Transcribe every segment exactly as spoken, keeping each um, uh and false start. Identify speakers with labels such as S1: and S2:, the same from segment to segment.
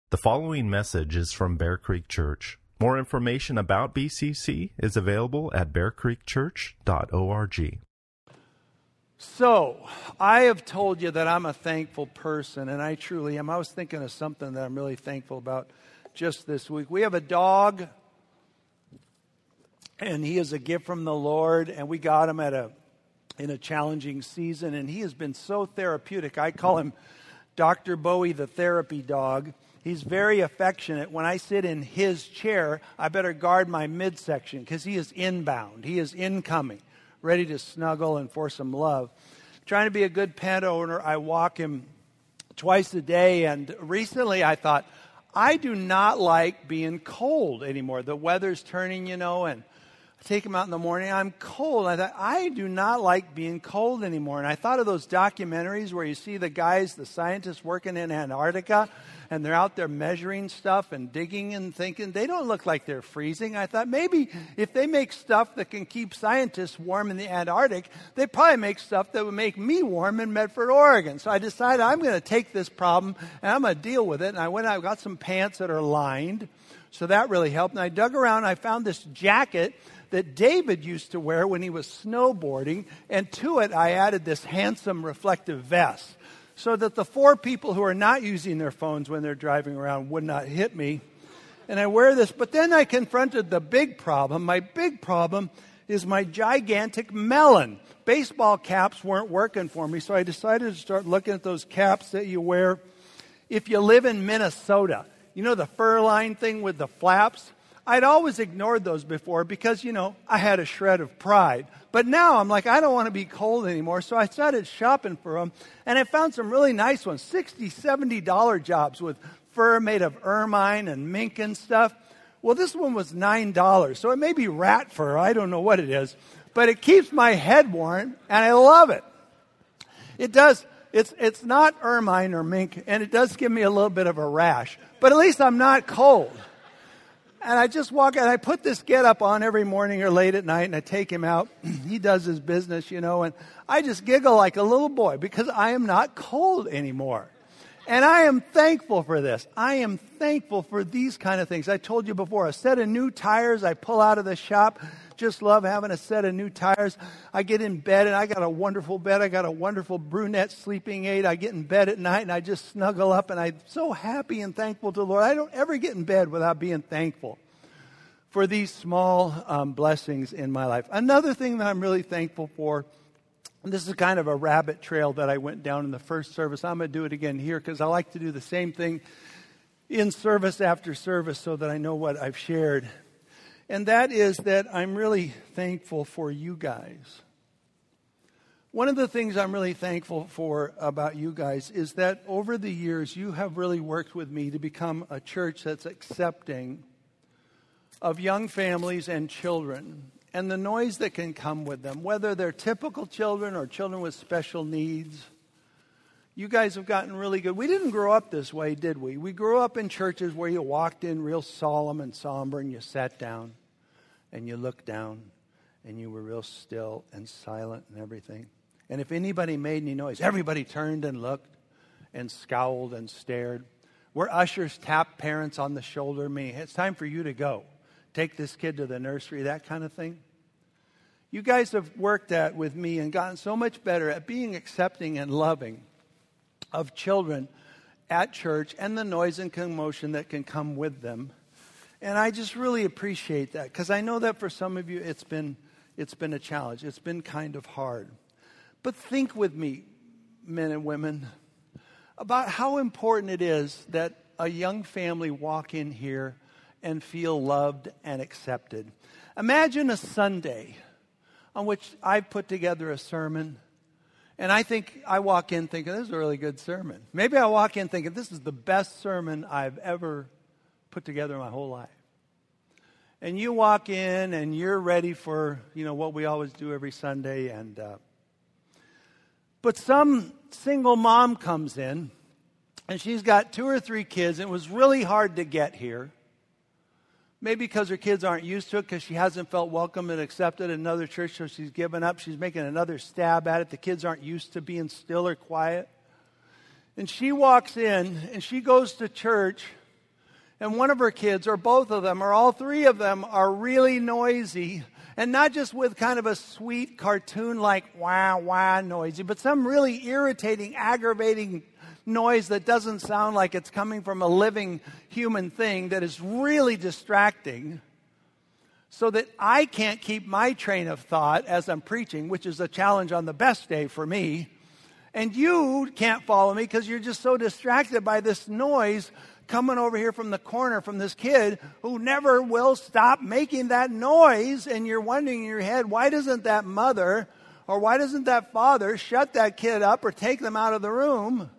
S1: The following message is from Bear Creek Church. More information about B C C is available at bear creek church dot org.
S2: So, I have told you that I'm a thankful person, and I truly am. I was thinking of something that I'm really thankful about just this week. We have a dog, and he is a gift from the Lord, and we got him at a in a challenging season, and he has been so therapeutic. I call him Doctor Bowie, the therapy dog. He's very affectionate. When I sit in his chair, I better guard my midsection because he is inbound. He is incoming, ready to snuggle and for some love. Trying to be a good pet owner, I walk him twice a day, and recently I thought, I do not like being cold anymore. The weather's turning, you know, and I take him out in the morning. I'm cold. I thought, I do not like being cold anymore. And I thought of those documentaries where you see the guys, the scientists working in Antarctica, and they're out there measuring stuff and digging and thinking, they don't look like they're freezing. I thought maybe if they make stuff that can keep scientists warm in the Antarctic, they probably make stuff that would make me warm in Medford, Oregon. So I decided I'm going to take this problem and I'm going to deal with it. And I went out, I got some pants that are lined. So that really helped. And I dug around, I found this jacket that David used to wear when he was snowboarding, and to it I added this handsome reflective vest so that the four people who are not using their phones when they're driving around would not hit me. And I wear this, but then I confronted the big problem. My big problem is my gigantic melon. Baseball caps weren't working for me, so I decided to start looking at those caps that you wear if you live in Minnesota. You know the fur-lined thing with the flaps? I'd always ignored those before because, you know, I had a shred of pride. But now I'm like, I don't want to be cold anymore. So I started shopping for them. And I found some really nice ones, sixty dollars, seventy dollars jobs with fur made of ermine and mink and stuff. Well, this one was nine dollars. So it may be rat fur. I don't know what it is. But it keeps my head warm, and I love it. It does. It's, it's not ermine or mink, and it does give me a little bit of a rash. But at least I'm not cold. And I just walk out, I put this get-up on every morning or late at night, and I take him out. He does his business, you know, and I just giggle like a little boy because I am not cold anymore. And I am thankful for this. I am thankful for these kind of things. I told you before, a set of new tires I pull out of the shop. Just love having a set of new tires. I get in bed, and I got a wonderful bed. I got a wonderful brunette sleeping aid. I get in bed at night, and I just snuggle up, and I'm so happy and thankful to the Lord. I don't ever get in bed without being thankful for these small um, blessings in my life. Another thing that I'm really thankful for, and this is kind of a rabbit trail that I went down in the first service. I'm going to do it again here because I like to do the same thing in service after service so that I know what I've shared. And that is that I'm really thankful for you guys. One of the things I'm really thankful for about you guys is that over the years you have really worked with me to become a church that's accepting of young families and children and the noise that can come with them, whether they're typical children or children with special needs. You guys have gotten really good. We didn't grow up this way, did we? We grew up in churches where you walked in real solemn and somber and you sat down and you looked down and you were real still and silent and everything. And if anybody made any noise, everybody turned and looked and scowled and stared. Where ushers tapped parents on the shoulder, me, it's time for you to go. Take this kid to the nursery, that kind of thing. You guys have worked at with me and gotten so much better at being accepting and loving of children at church and the noise and commotion that can come with them. And I just really appreciate that because I know that for some of you it's been it's been a challenge. It's been kind of hard. But think with me, men and women, about how important it is that a young family walk in here and feel loved and accepted. Imagine a Sunday on which I've put together a sermon. And I think I walk in thinking, this is a really good sermon. Maybe I walk in thinking, this is the best sermon I've ever put together in my whole life. And you walk in and you're ready for, you know, what we always do every Sunday. And uh, but some single mom comes in and she's got two or three kids. And it was really hard to get here. Maybe because her kids aren't used to it, because she hasn't felt welcome and accepted in another church, so she's given up. She's making another stab at it. The kids aren't used to being still or quiet. And she walks in, and she goes to church and one of her kids, or both of them, or all three of them, are really noisy, and not just with kind of a sweet cartoon-like wah, wah noisy, but some really irritating, aggravating noise that doesn't sound like it's coming from a living human thing, that is really distracting, so that I can't keep my train of thought as I'm preaching, which is a challenge on the best day for me. And you can't follow me because you're just so distracted by this noise coming over here from the corner from this kid who never will stop making that noise. And you're wondering in your head, why doesn't that mother or why doesn't that father shut that kid up or take them out of the room?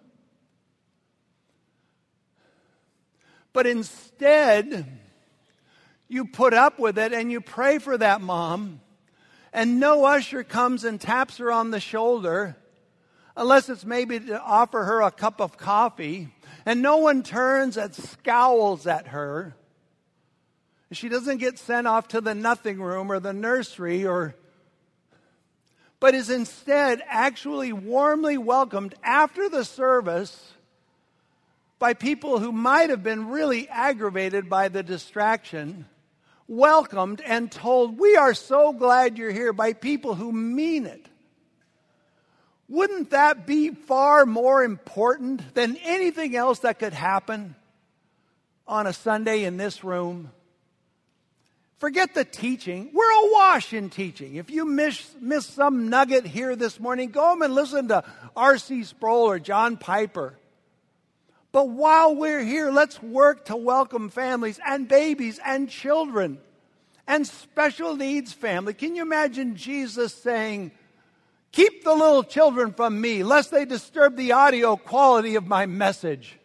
S2: But instead, you put up with it and you pray for that mom, and no usher comes and taps her on the shoulder, unless it's maybe to offer her a cup of coffee, and no one turns and scowls at her. She doesn't get sent off to the nothing room or the nursery, or, but is instead actually warmly welcomed after the service by people who might have been really aggravated by the distraction, welcomed and told, "We are so glad you're here," by people who mean it. Wouldn't that be far more important than anything else that could happen on a Sunday in this room? Forget the teaching. We're awash in teaching. If you miss, miss some nugget here this morning, go home and listen to R C Sproul or John Piper. But while we're here, let's work to welcome families and babies and children and special needs family. Can you imagine Jesus saying, "Keep the little children from me, lest they disturb the audio quality of my message"?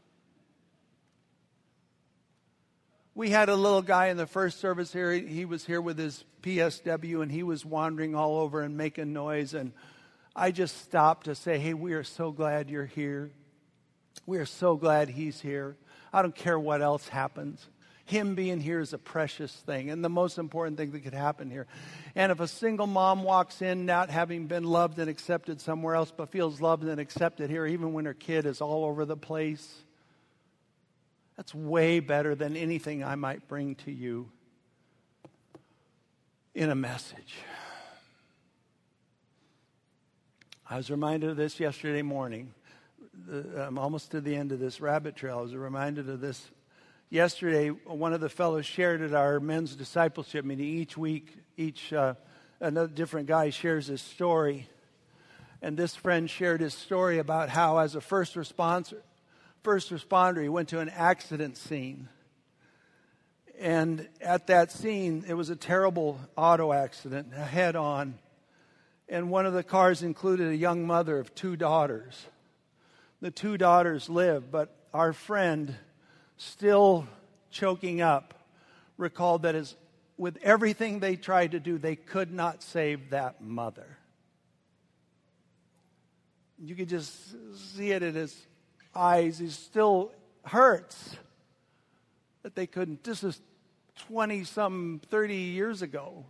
S2: We had a little guy in the first service here. He was here with his P S W, and he was wandering all over and making noise. And I just stopped to say, "Hey, we are so glad you're here. We are so glad he's here. I don't care what else happens. Him being here is a precious thing and the most important thing that could happen here." And if a single mom walks in not having been loved and accepted somewhere else, but feels loved and accepted here, even when her kid is all over the place, that's way better than anything I might bring to you in a message. I was reminded of this yesterday morning. I'm almost to the end of this rabbit trail. I was reminded of this yesterday. One of the fellows shared at our men's discipleship meeting. Each week, each uh, another different guy shares his story. And this friend shared his story about how, as a first response, first responder, he went to an accident scene. And at that scene, it was a terrible auto accident, a head-on. And one of the cars included a young mother of two daughters. The two daughters lived, but our friend, still choking up, recalled that as with everything they tried to do, they could not save that mother. You could just see it in his eyes. He still hurts that they couldn't. This is twenty-some, thirty years ago.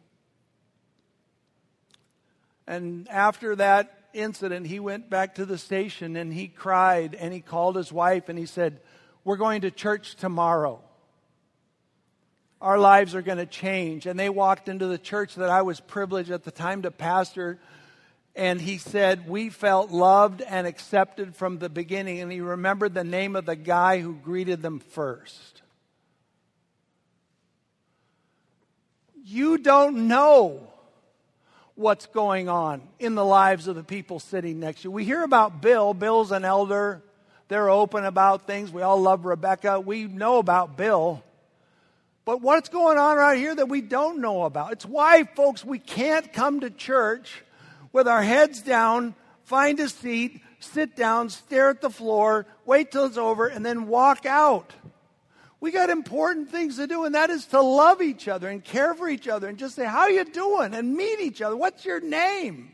S2: And after that incident, he went back to the station and he cried and he called his wife and he said, "We're going to church tomorrow. Our lives are going to change." And they walked into the church that I was privileged at the time to pastor. And he said, "We felt loved and accepted from the beginning." And he remembered the name of the guy who greeted them first. You don't know what's going on in the lives of the people sitting next to you. We hear about Bill. Bill's an elder. They're open about things. We all love Rebecca. We know about Bill. But what's going on right here that we don't know about? It's why, folks, we can't come to church with our heads down, find a seat, sit down, stare at the floor, wait till it's over, and then walk out. We got important things to do, and that is to love each other and care for each other and just say, "How you doing?" and meet each other. "What's your name?"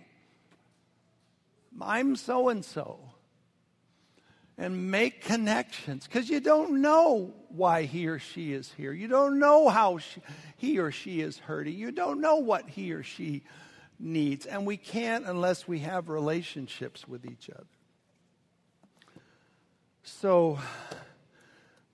S2: "I'm so-and-so." And make connections, because you don't know why he or she is here. You don't know how she, he or she is hurting. You don't know what he or she needs. And we can't unless we have relationships with each other. So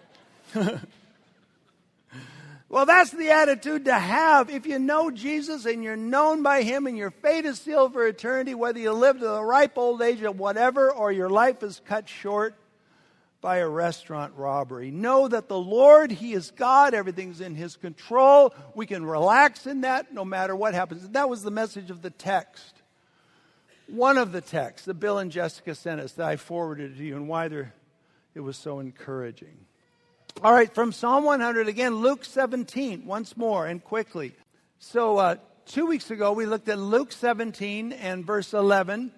S2: Well, that's the attitude to have. If you know Jesus and you're known by him and your fate is sealed for eternity, whether you live to the ripe old age of whatever or your life is cut short by a restaurant robbery, know that the Lord, he is God. Everything's in his control. We can relax in that no matter what happens. That was the message of the text. One of the texts that Bill and Jessica sent us that I forwarded to you and why it was so encouraging. All right, from Psalm one hundred, again, Luke seventeen, once more and quickly. So uh, two weeks ago, we looked at Luke seventeen and verse eleven.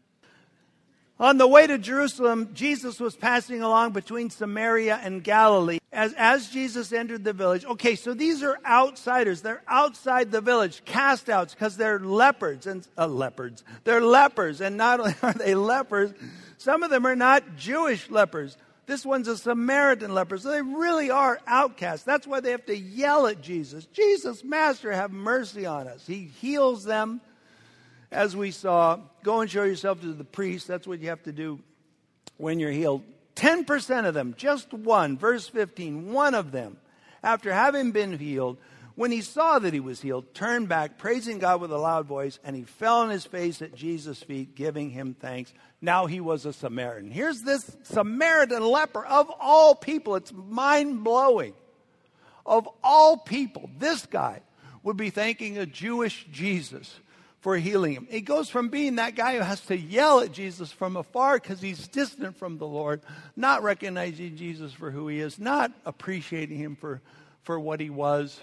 S2: On the way to Jerusalem, Jesus was passing along between Samaria and Galilee. As, as Jesus entered the village, okay, so these are outsiders. They're outside the village, cast outs, because they're leopards and uh, leopards. They're lepers, and not only are they lepers, some of them are not Jewish lepers. This one's a Samaritan leper, so they really are outcasts. That's why they have to yell at Jesus. Jesus, Master, have mercy on us. He heals them, as we saw. Go and show yourself to the priest. That's what you have to do when you're healed. Ten percent of them, just one, verse fifteen, one of them, after having been healed, when he saw that he was healed, turned back, praising God with a loud voice, and he fell on his face at Jesus' feet, giving him thanks. Now he was a Samaritan. Here's this Samaritan leper of all people. It's mind-blowing. Of all people, this guy would be thanking a Jewish Jesus for healing him. He goes from being that guy who has to yell at Jesus from afar because he's distant from the Lord, not recognizing Jesus for who he is, not appreciating him for, for what he was.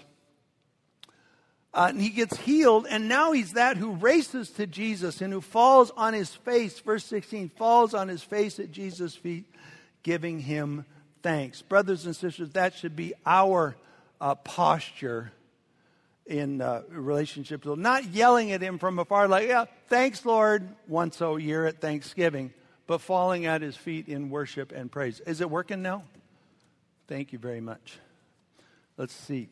S2: Uh, and he gets healed, and now he's that who races to Jesus and who falls on his face, verse sixteen, falls on his face at Jesus' feet, giving him thanks. Brothers and sisters, that should be our uh, posture in uh, relationships. Not yelling at him from afar like, yeah, thanks, Lord, once a year at Thanksgiving, but falling at his feet in worship and praise. Is it working now? Thank you very much. Let's see.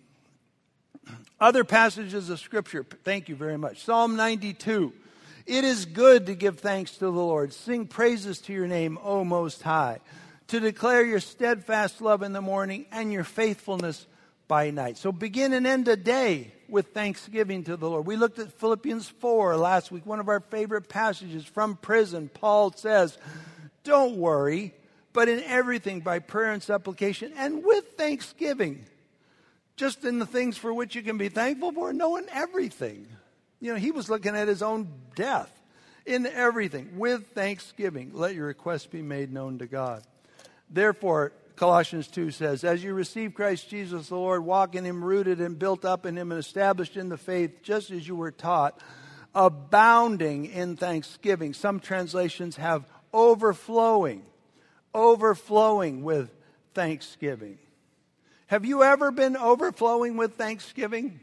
S2: Other passages of Scripture. Thank you very much. Psalm ninety-two. It is good to give thanks to the Lord. Sing praises to your name, O Most High. To declare your steadfast love in the morning and your faithfulness by night. So begin and end a day with thanksgiving to the Lord. We looked at Philippians four last week, one of our favorite passages from prison. Paul says, don't worry, but in everything by prayer and supplication and with thanksgiving. Just in the things for which you can be thankful for, no, in everything. You know, he was looking at his own death. In everything, with thanksgiving, let your requests be made known to God. Therefore, Colossians two says, as you receive Christ Jesus the Lord, walk in him, rooted and built up in him and established in the faith, just as you were taught, abounding in thanksgiving. Some translations have overflowing, overflowing with thanksgiving. Have you ever been overflowing with thanksgiving?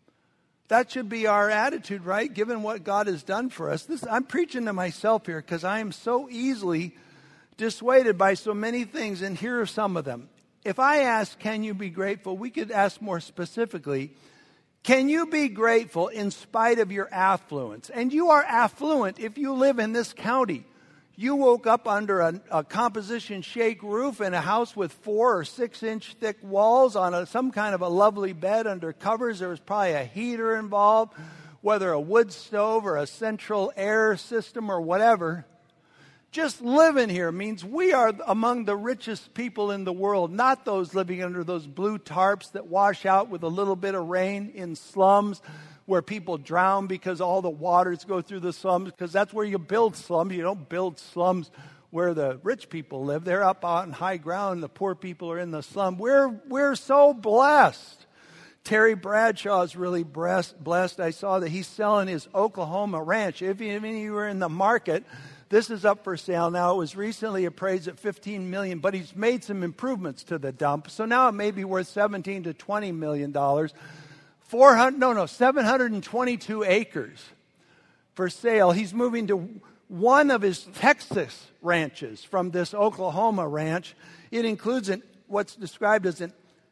S2: That should be our attitude, right? Given what God has done for us. This, I'm preaching to myself here because I am so easily dissuaded by so many things, and here are some of them. If I ask, can you be grateful? We could ask more specifically, can you be grateful in spite of your affluence? And you are affluent if you live in this county. You woke up under a, a composition shake roof in a house with four or six inch thick walls on a, some kind of a lovely bed under covers. There was probably a heater involved, whether a wood stove or a central air system or whatever. Just living here means we are among the richest people in the world, not those living under those blue tarps that wash out with a little bit of rain in slums where people drown because all the waters go through the slums, because that's where you build slums. You don't build slums where the rich people live. They're up on high ground. The poor people are in the slum. We're, we're so blessed. Terry Bradshaw is really blessed. I saw that he's selling his Oklahoma ranch. If any of you were in the market, this is up for sale now. It was recently appraised at fifteen million dollars, but he's made some improvements to the dump. So now it may be worth seventeen to twenty million dollars. four hundred, no, no, seven hundred twenty-two acres for sale. He's moving to one of his Texas ranches from this Oklahoma ranch. It includes an, what's described as an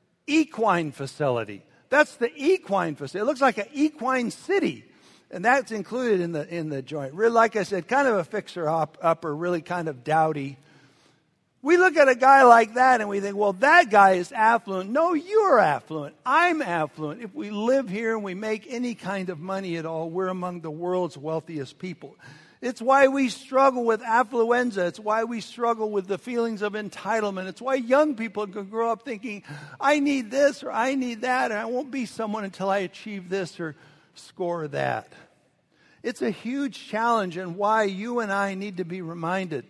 S2: equine facility. That's the equine facility. It looks like an equine city. And that's included in the in the joint. Really, like I said, kind of a fixer-upper, really kind of dowdy. We look at a guy like that and we think, well, that guy is affluent. No, you're affluent. I'm affluent. If we live here and we make any kind of money at all, we're among the world's wealthiest people. It's why we struggle with affluenza. It's why we struggle with the feelings of entitlement. It's why young people can grow up thinking, I need this or I need that, and I won't be someone until I achieve this or score that. It's a huge challenge, and why you and I need to be reminded.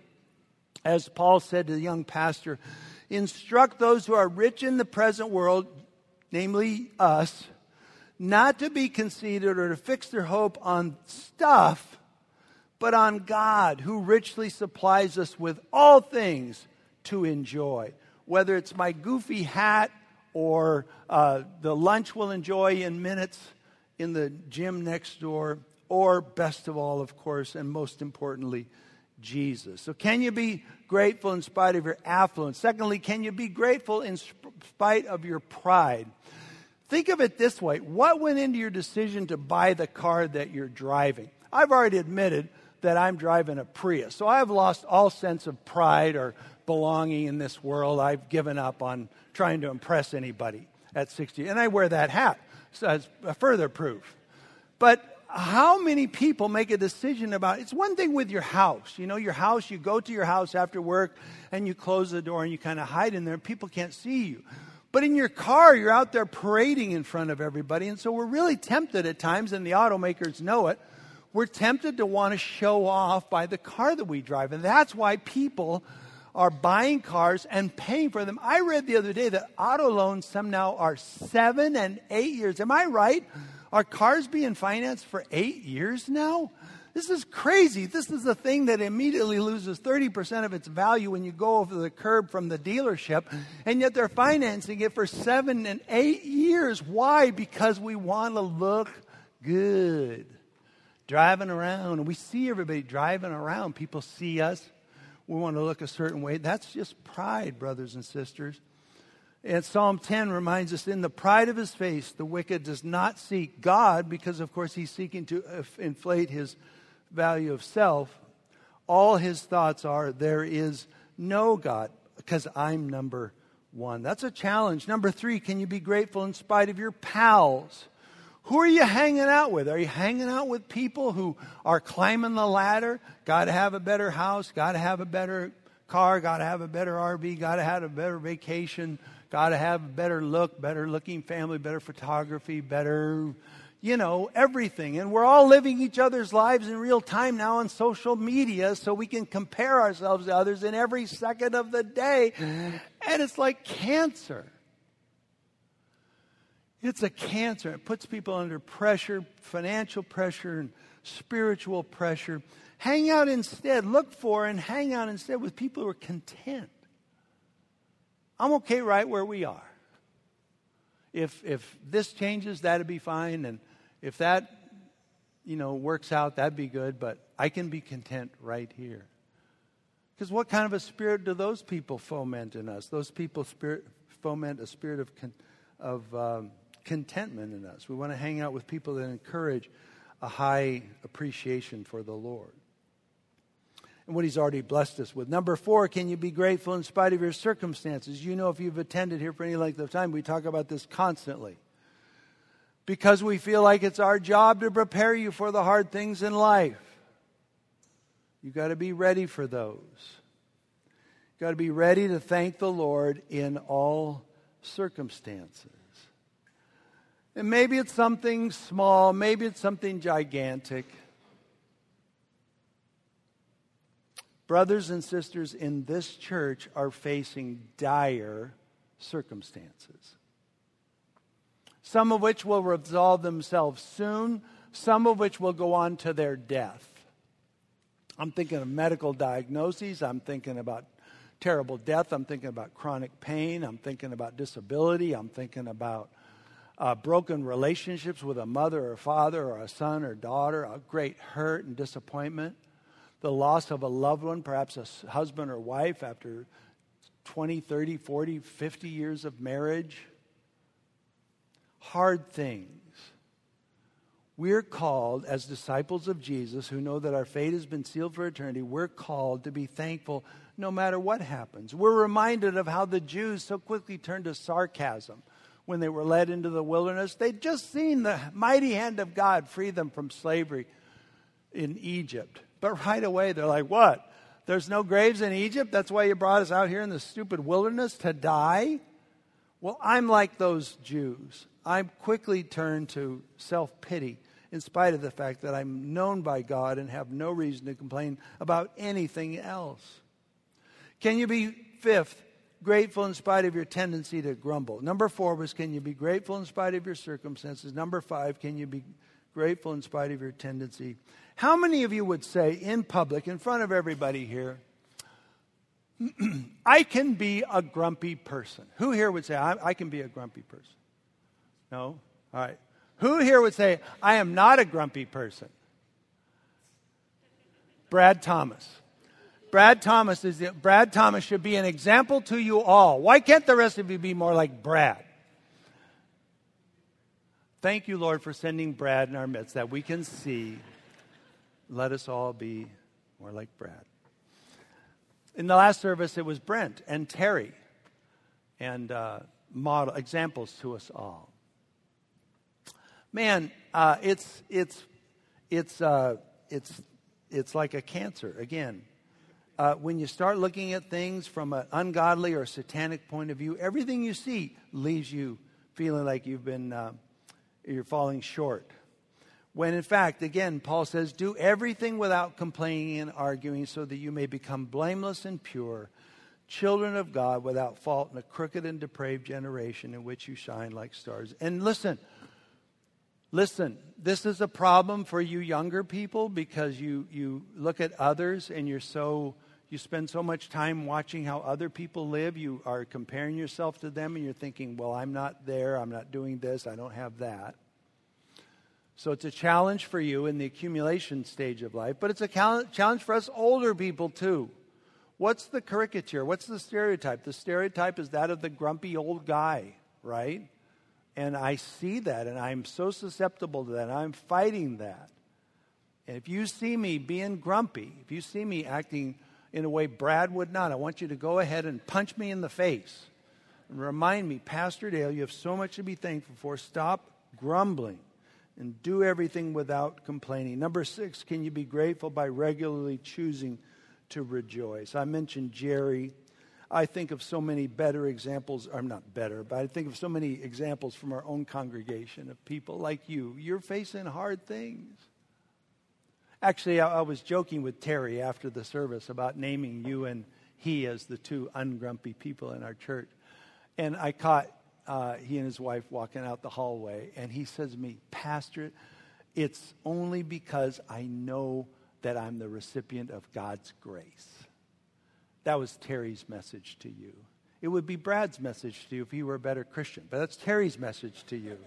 S2: As Paul said to the young pastor, instruct those who are rich in the present world, namely us, not to be conceited or to fix their hope on stuff, but on God, who richly supplies us with all things to enjoy. Whether it's my goofy hat or uh, the lunch we'll enjoy in minutes in the gym next door, or best of all, of course, and most importantly, Jesus. So can you be grateful in spite of your affluence? Secondly, can you be grateful in spite of your pride? Think of it this way. What went into your decision to buy the car that you're driving? I've already admitted that I'm driving a Prius. So I've lost all sense of pride or belonging in this world. I've given up on trying to impress anybody at sixty. And I wear that hat. So that's a further proof. But how many people make a decision about, it's one thing with your house. You know, your house, you go to your house after work and you close the door and you kind of hide in there and people can't see you. But in your car, you're out there parading in front of everybody. And so we're really tempted at times, and the automakers know it, we're tempted to want to show off by the car that we drive. And that's why people are buying cars and paying for them. I read the other day that auto loans some now are seven and eight years. Am I right? Are cars being financed for eight years now? This is crazy. This is the thing that immediately loses thirty percent of its value when you go over the curb from the dealership, and yet they're financing it for seven and eight years. Why? Because we want to look good. Driving around, and we see everybody driving around. People see us. We want to look a certain way. That's just pride, brothers and sisters. And Psalm ten reminds us, in the pride of his face, the wicked does not seek God, because, of course, he's seeking to inflate his value of self. All his thoughts are, there is no God, because I'm number one. That's a challenge. Number three, can you be grateful in spite of your pals? Who are you hanging out with? Are you hanging out with people who are climbing the ladder? Got to have a better house, got to have a better car, got to have a better R V, got to have a better vacation, got to have a better look, better looking family, better photography, better, you know, everything. And we're all living each other's lives in real time now on social media, so we can compare ourselves to others in every second of the day. And it's like cancer. It's a cancer. It puts people under pressure, financial pressure and spiritual pressure. Hang out instead. Look for and hang out instead with people who are content. I'm okay right where we are. If if this changes, that'd be fine. And if that, you know, works out, that'd be good. But I can be content right here. Because what kind of a spirit do those people foment in us? Those people spirit foment a spirit of con, of um, contentment in us. We want to hang out with people that encourage a high appreciation for the Lord and what he's already blessed us with. Number four, can you be grateful in spite of your circumstances? You know, if you've attended here for any length of time, we talk about this constantly. Because we feel like it's our job to prepare you for the hard things in life. You've got to be ready for those. You've got to be ready to thank the Lord in all circumstances. And maybe it's something small, maybe it's something gigantic. Brothers and sisters in this church are facing dire circumstances. Some of which will resolve themselves soon, some of which will go on to their death. I'm thinking of medical diagnoses, I'm thinking about terrible death, I'm thinking about chronic pain, I'm thinking about disability, I'm thinking about Uh, broken relationships with a mother or father or a son or daughter, a great hurt and disappointment, the loss of a loved one, perhaps a husband or wife after twenty, thirty, forty, fifty years of marriage. Hard things. We're called, as disciples of Jesus, who know that our fate has been sealed for eternity, we're called to be thankful no matter what happens. We're reminded of how the Jews so quickly turned to sarcasm when they were led into the wilderness. They'd just seen the mighty hand of God free them from slavery in Egypt. But right away, they're like, what? There's no graves in Egypt? That's why you brought us out here in the stupid wilderness to die? Well, I'm like those Jews. I quickly turn to self-pity in spite of the fact that I'm known by God and have no reason to complain about anything else. Can you be, fifth, grateful in spite of your tendency to grumble? Number four was, can you be grateful in spite of your circumstances? Number five, can you be grateful in spite of your tendency? How many of you would say in public, in front of everybody here, I can be a grumpy person? Who here would say, I, I can be a grumpy person? No? All right. Who here would say, I am not a grumpy person? Brad Thomas. Brad Thomas is the, Brad Thomas should be an example to you all. Why can't the rest of you be more like Brad? Thank you, Lord, for sending Brad in our midst that we can see. Let us all be more like Brad. In the last service, it was Brent and Terry and uh, model examples to us all. Man, uh, it's it's it's uh, it's it's like a cancer again. Uh, when you start looking at things from an ungodly or satanic point of view, everything you see leaves you feeling like you've been uh, you're falling short. When in fact, again, Paul says, do everything without complaining and arguing so that you may become blameless and pure, children of God without fault in a crooked and depraved generation in which you shine like stars. And listen, listen, this is a problem for you younger people because you, you look at others and you're so, you spend so much time watching how other people live. You are comparing yourself to them and you're thinking, well, I'm not there, I'm not doing this, I don't have that. So it's a challenge for you in the accumulation stage of life, but it's a challenge for us older people too. What's the caricature? What's the stereotype? The stereotype is that of the grumpy old guy, right? And I see that, and I'm so susceptible to that. I'm fighting that. And if you see me being grumpy, if you see me acting in a way Brad would not, I want you to go ahead and punch me in the face and remind me, Pastor Dale, you have so much to be thankful for. Stop grumbling. And do everything without complaining. Number six, can you be grateful by regularly choosing to rejoice? I mentioned Jerry. I think of so many better examples, or not better, but I think of so many examples from our own congregation of people like you. You're facing hard things. Actually, I, I was joking with Terry after the service about naming you and he as the two ungrumpy people in our church. And I caught Uh, he and his wife walking out the hallway, and he says to me, Pastor, it's only because I know that I'm the recipient of God's grace. That was Terry's message to you. It would be Brad's message to you if he were a better Christian, but that's Terry's message to you.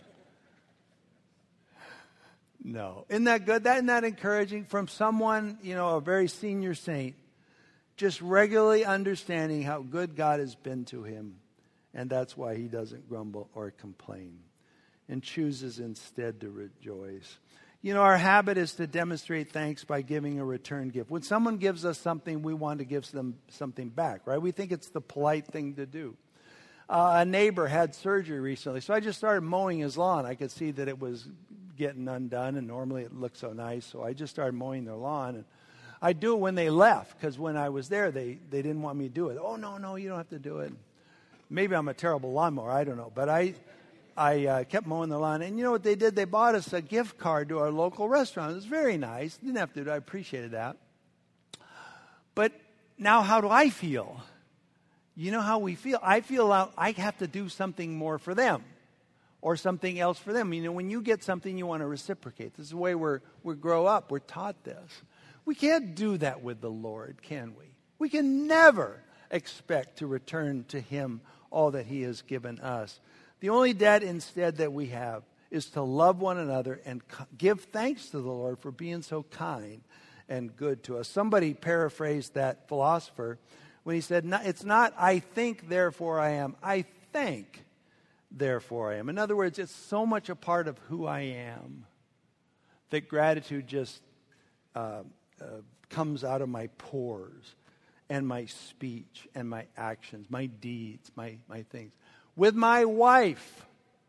S2: No. Isn't that good? Isn't that encouraging? From someone, you know, a very senior saint, just regularly understanding how good God has been to him. And that's why he doesn't grumble or complain and chooses instead to rejoice. You know, our habit is to demonstrate thanks by giving a return gift. When someone gives us something, we want to give them something back, right? We think it's the polite thing to do. Uh, a neighbor had surgery recently, so I just started mowing his lawn. I could see that it was getting undone, and normally it looked so nice, so I just started mowing their lawn. And I do it when they left, because when I was there, they, they didn't want me to do it. Oh, no, no, you don't have to do it. Maybe I'm a terrible lawnmower, I don't know. But I I uh, kept mowing the lawn. And you know what they did? They bought us a gift card to our local restaurant. It was very nice. Didn't have to do it. I appreciated that. But now how do I feel? You know how we feel? I feel like I have to do something more for them or something else for them. You know, when you get something, you want to reciprocate. This is the way we're, we grow up. We're taught this. We can't do that with the Lord, can we? We can never expect to return to him all that he has given us. The only debt instead that we have is to love one another and give thanks to the Lord for being so kind and good to us. Somebody paraphrased that philosopher when he said, it's not I think, therefore I am. I thank, therefore I am. In other words, it's so much a part of who I am that gratitude just uh, uh, comes out of my pores and my speech and my actions, my deeds, my, my things. With my wife,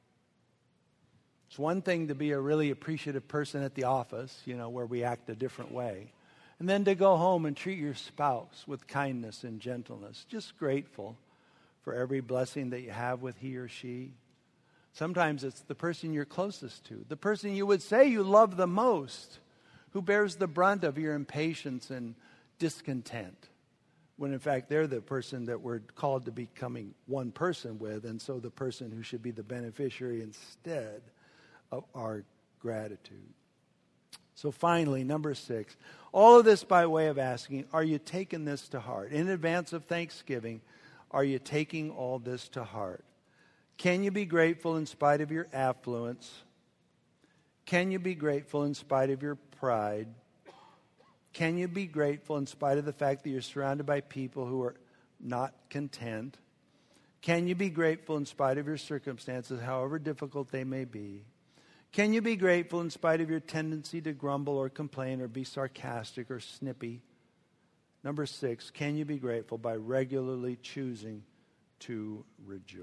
S2: it's one thing to be a really appreciative person at the office, you know, where we act a different way. And then to go home and treat your spouse with kindness and gentleness. Just grateful for every blessing that you have with he or she. Sometimes it's the person you're closest to, the person you would say you love the most, who bears the brunt of your impatience and discontent, when in fact they're the person that we're called to becoming one person with, and so the person who should be the beneficiary instead of our gratitude. So finally, number six, all of this by way of asking, are you taking this to heart? In advance of Thanksgiving, are you taking all this to heart? Can you be grateful in spite of your affluence? Can you be grateful in spite of your pride? Can you be grateful in spite of the fact that you're surrounded by people who are not content? Can you be grateful in spite of your circumstances, however difficult they may be? Can you be grateful in spite of your tendency to grumble or complain or be sarcastic or snippy? Number six, can you be grateful by regularly choosing to rejoice?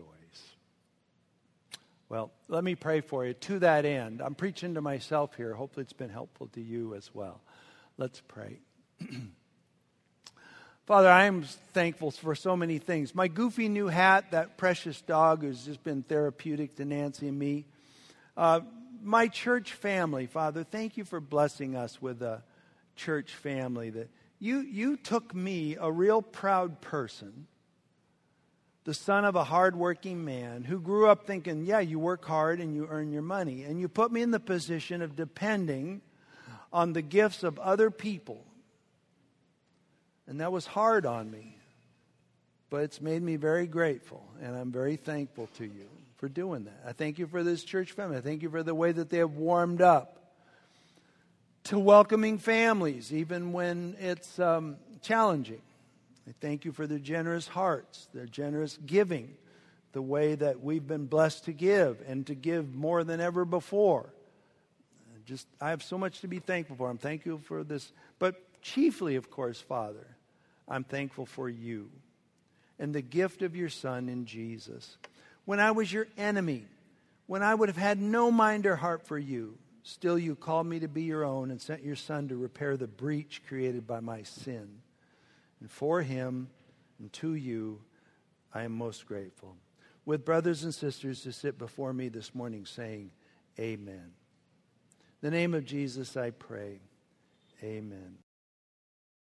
S2: Well, let me pray for you. To that end, I'm preaching to myself here. Hopefully it's been helpful to you as well. Let's pray. Father, I am thankful for so many things. My goofy new hat, that precious dog who's just been therapeutic to Nancy and me. Uh, my church family, Father, thank you for blessing us with a church family. That you, you took me, a real proud person, the son of a hardworking man who grew up thinking, yeah, you work hard and you earn your money. And you put me in the position of depending on the gifts of other people. And that was hard on me. But it's made me very grateful. And I'm very thankful to you for doing that. I thank you for this church family. I thank you for the way that they have warmed up to welcoming families, even when it's um, challenging. I thank you for their generous hearts, their generous giving, the way that we've been blessed to give and to give more than ever before. Just, I have so much to be thankful for. I'm thankful for this. But chiefly, of course, Father, I'm thankful for you and the gift of your Son in Jesus. When I was your enemy, when I would have had no mind or heart for you, still you called me to be your own and sent your Son to repair the breach created by my sin. And for him and to you, I am most grateful. With brothers and sisters to sit before me this morning saying, Amen. In the name of Jesus I pray, Amen.